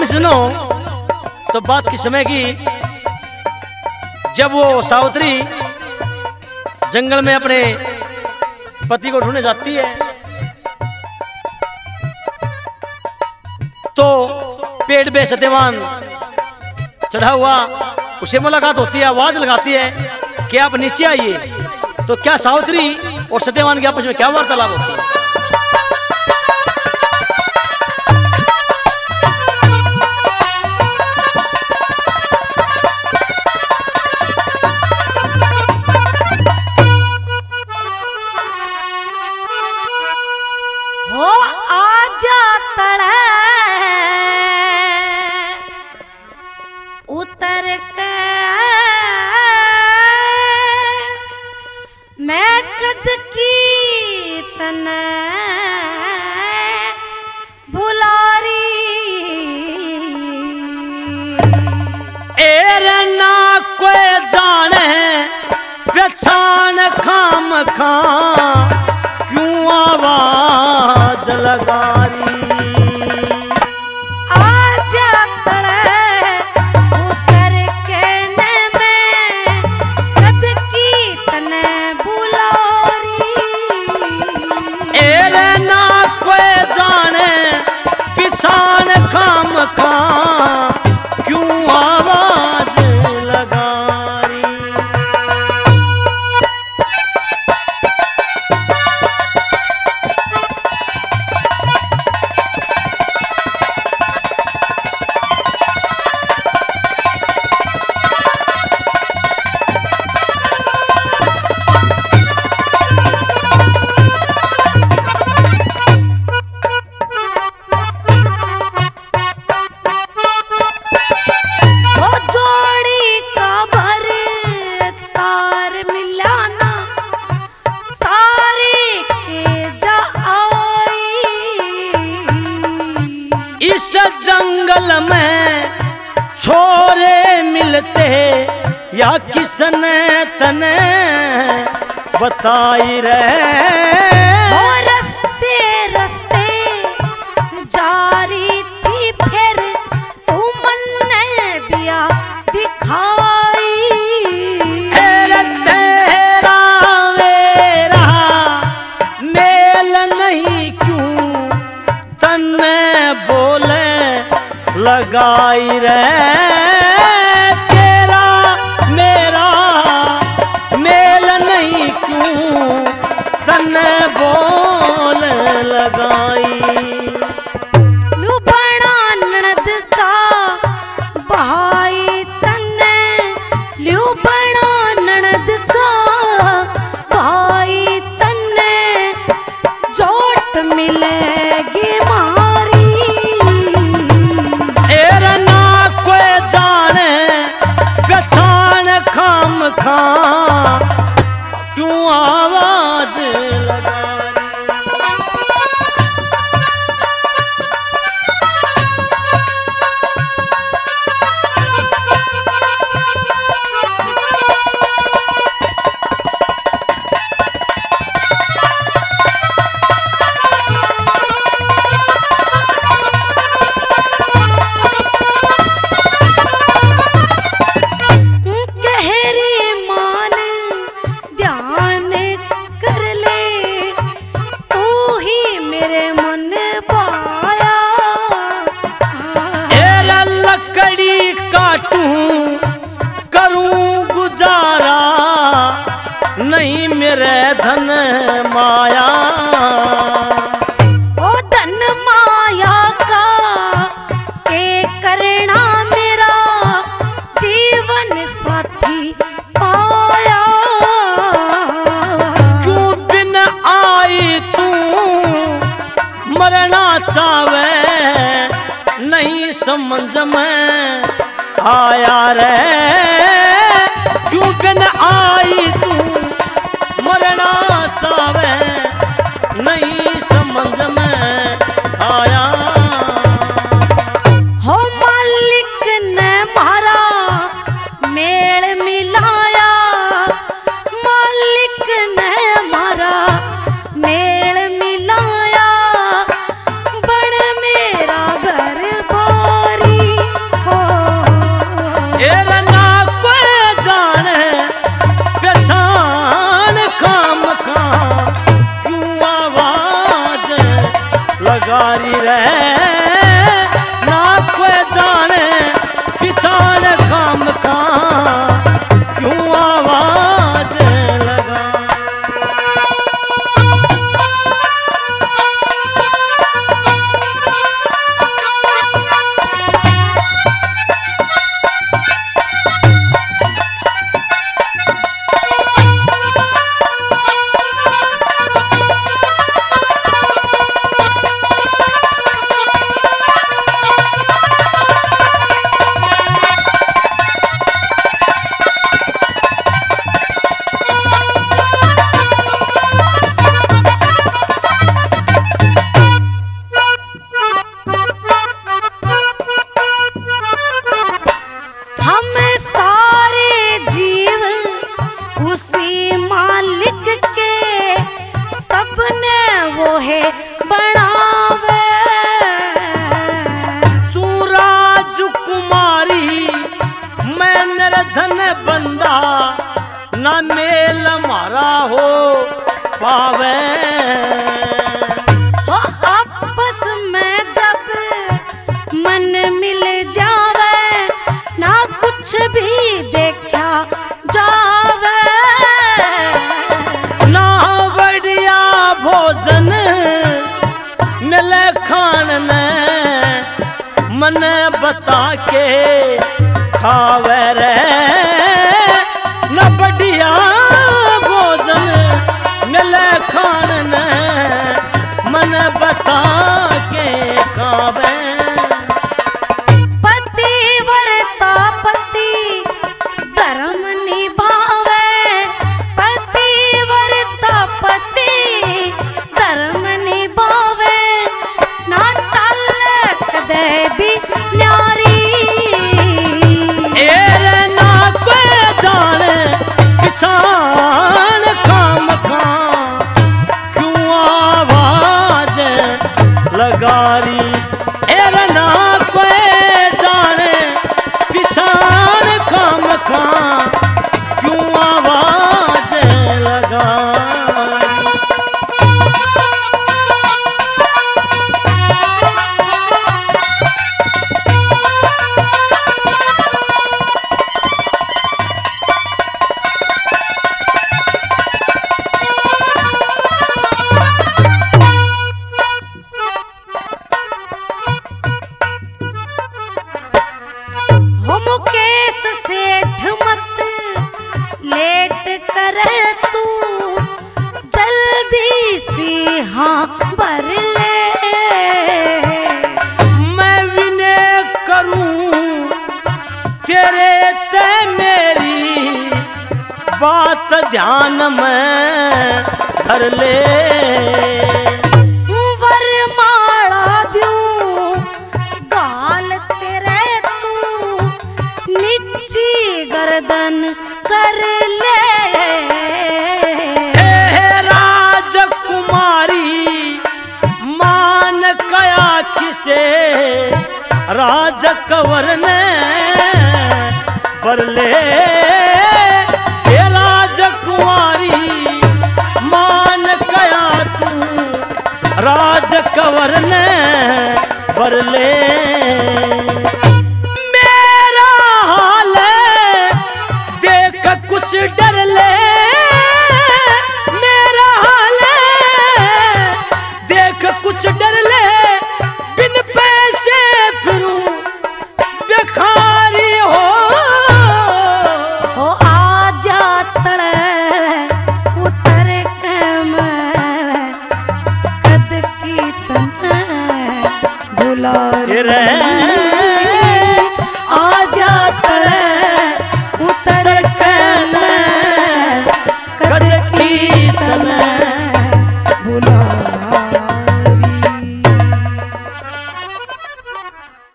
सुनो तो बात किस समय की, जब वो सावित्री जंगल में अपने पति को ढूंढने जाती है तो पेड़ पे सत्यवान चढ़ा हुआ उसे मुलाकात होती है, आवाज लगाती है कि आप नीचे आइए। तो क्या सावित्री और सत्यवान के आपस में क्या वार्तालाप होती है? हो आजा तड़े उतर के मैं कद की तने भुलारी एरे ना कोई जाने पहचान खाम खा क्यों आवाज लगारी। आजा तड़े उतर के ने मैं कद की तने भुलारी एरे ना कोई जाने पहचान खाम खा क्यों आवाज लगारी। वो जोड़ी का भर तार मिलाना सारे के जा आई इस जंगल में छोरे मिलते या किसने तने बताई वो रे। रस्ते रस्ते जारी थी फिर तू मन्ने दिया दिखाई एरे तेरा मेरा मेल नहीं क्यों तन्ने बोले लगाई रे। तेरा मेरा मेल नहीं क्यों तन्ने बोले लगाई। लुबना ननद का भाई तन्ने लुबना ननद का भाई तन्ने चोट मिलेगी मारी एरे ना कोई जाने पहचान खाम खा क्यों आवाज लगाई। गहरी मान ध्यान कर ले तू ही मेरे मन पाया एरे लकड़ी काटूं करूं गुजारा नहीं मेरे धन माया। ओ धन माया का के करना मेरा जीवन साथी पाया क्यों बिन आई तू मरना चावे नहीं समझ में आया रे। क्यों बिन आई तू मरना चावे नहीं समझ में आया। हो मालिक ने मारा मेल मिलाया मालिक ने मारा मेल मिलाया बड़ मेरा घर बारी लगारी रे ना कोई जाने पिछाड़ काम का क्यों आवाज लगा। ना मेल मारा हो पावे हो आपस में जब मन मिल जावे ना कुछ भी देखा जावे ना बढ़िया भोजन मिले खान ने मन बता के खावे रे न बढ़िया भोजन मिले खान ने मन बता के खावे। पतिव्रता पति धर्म निभावे पतिव्रता पति धर्म निभावे ना चालक देवी न्यारी पिछाड़ काम का क्यों आवाज लगारी एरे ना कोई जाने पिछाड़ काम का क्यों आवाज लगारी। मुकेश सेठ मत लेट करे तू जल्दी सी हाँ भर ले। मैं विनय करूं तेरे ते मेरी बात ध्यान में धर ले। वरमाला दूं गाल तेरे तू नीची गर्दन कर ले। राजकुमारी मान कया किसे राजकवर ने बरले। राजकुमारी मान कया तू राजकवर ने बरले। मेरा हाल देख कुछ डर ले मेरा हाल देख कुछ डर